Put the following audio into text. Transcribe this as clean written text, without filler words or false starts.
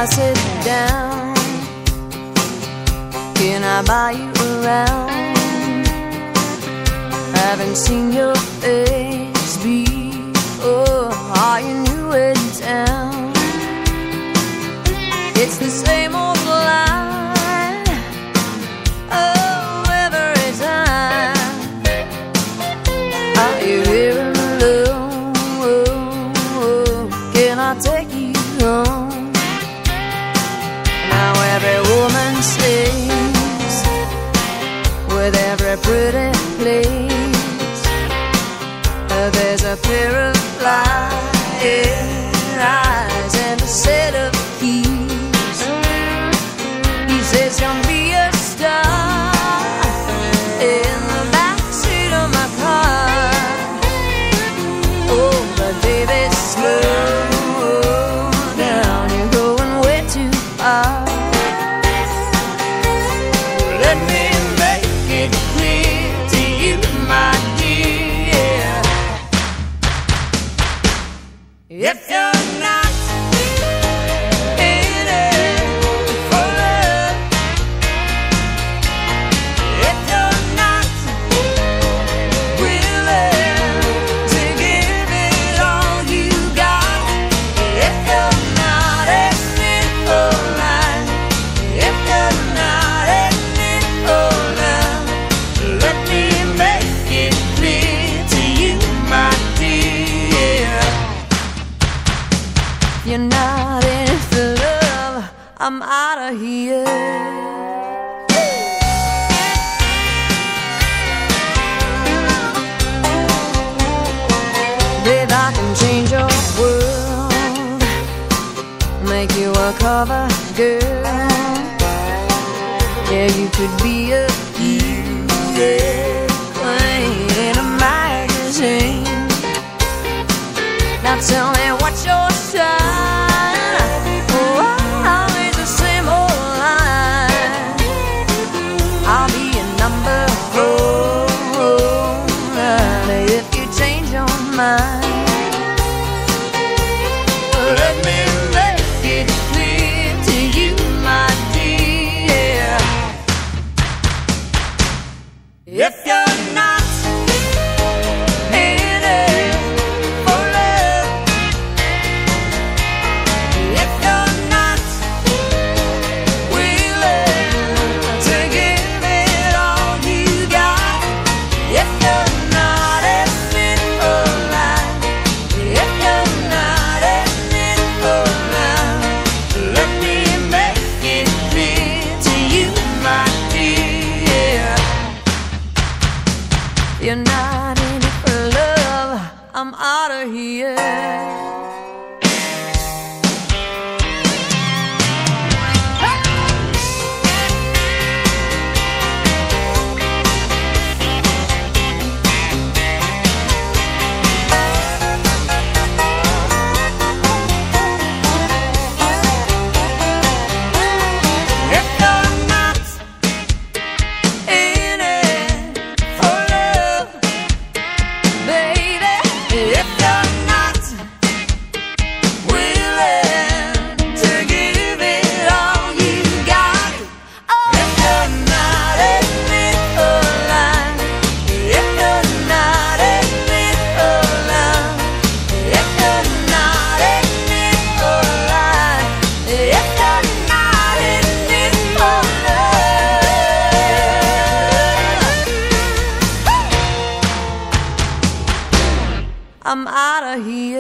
I sit down, can I buy you around? Haven't seen your face before. Are you new in town? It's the same old line, oh, every time. Are you here alone? Can I take you home? Now every woman sings with every pretty place. There's a pair of flying eyes and a set of keys. He says, "Come be a star in the backseat of my car." Oh, but baby, slow down, you're going way too far. Let me make it clear to you, my dear, if you're not in it for love, if you're not willing to give it all you got, if you're not in it for life, if you're not in it for love, let me make it clear to you, my dear. If you're not in it for love, I'm out of here. Babe, I can change your world, make you a cover girl. Yeah, you could be a queen in a magazine. Now tell me what's your sign? Oh, always the same old line. I'll be a number 4 if you change your mind. Let me make it clear to you, my dear, if you're not in it for love, if you're not willing to give it all you got, if you're not in it for life, if you're not in it for love, let me make it clear to you, my dear. You're not in it for love, I'm out of here. If you're not in it for love, baby, if you're not willing to give it all you got, if you're not in it for life, if you're not in it for love, if you're not in it for life, if you're not in it for love, I'm out of here.